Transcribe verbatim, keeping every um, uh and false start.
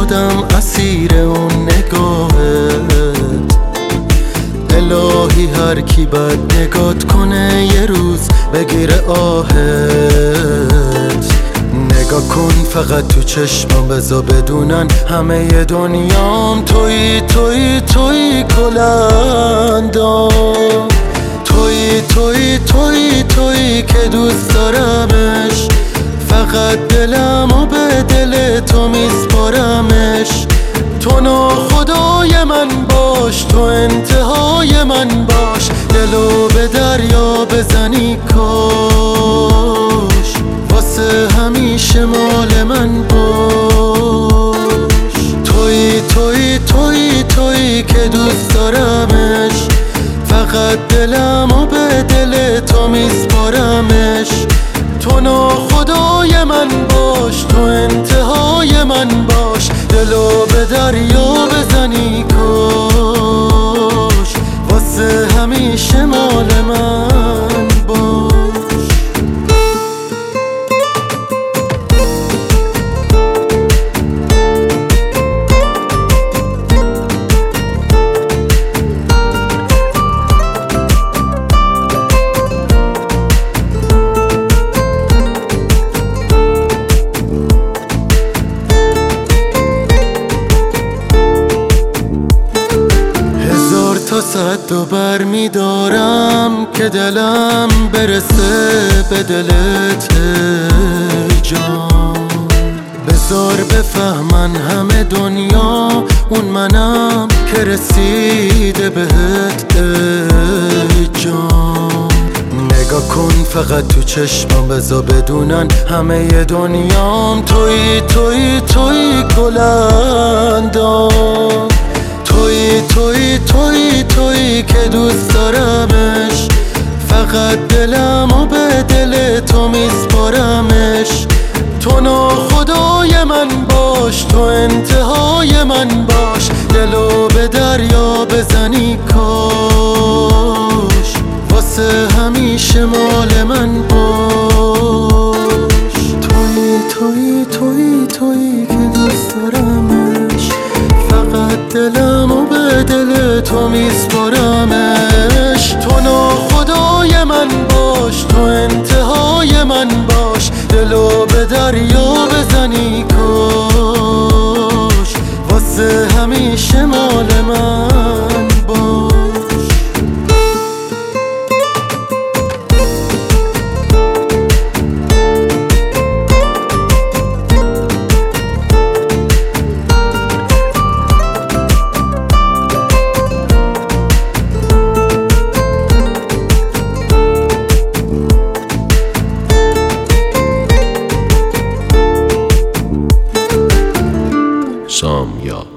شدم اسیر اون نگاهت. الهی هر کی بد نگات کنه یه روز بگیره آهت. نگاه کن فقط تو چشمم بذار بدونن همه ی دنیام تویی تویی تویی کلندام. تویی تویی تویی تویی که دوست دارمش. فقط دلم و به دل تو میسپارمش. تو ناخدای من باش، تو انتهای من باش. دلو به دریا بزنی کاش، واسه همیشه مال من باش. تویی تویی تویی تویی که دوست دارمش. فقط دلم و به دل تو میسپارمش. تو ناخدای من باش، تو انتهای من باش. دلو به دریا بزنی کاش، واسه همیشه مال من باش. تا صد و بر می دارم که دلم برسه به دلت جان. بذار بفهمن همه دنیا اون منم که رسیده بهت جان. نگاه کن فقط تو چشمم بذار بدونن همه ی دنیام تویی تویی تویی گلندام. تویی تویی تویی تویی که دوست دارمش. فقط دلم و به دل تو میسپارمش. تو ناخدای من باش، تو انتهای من باش. دلو به دریا بزنی کاش، واسه همیشه مال من باش. تویی تویی تویی تویی که دوست دارمش. فقط دلم و به دل تو میسپارمش. تو ناخدای من باش، تو انتهای من باش. دلو به دریا بزنی کاش، واسه همیشه مال من باش. سامیا.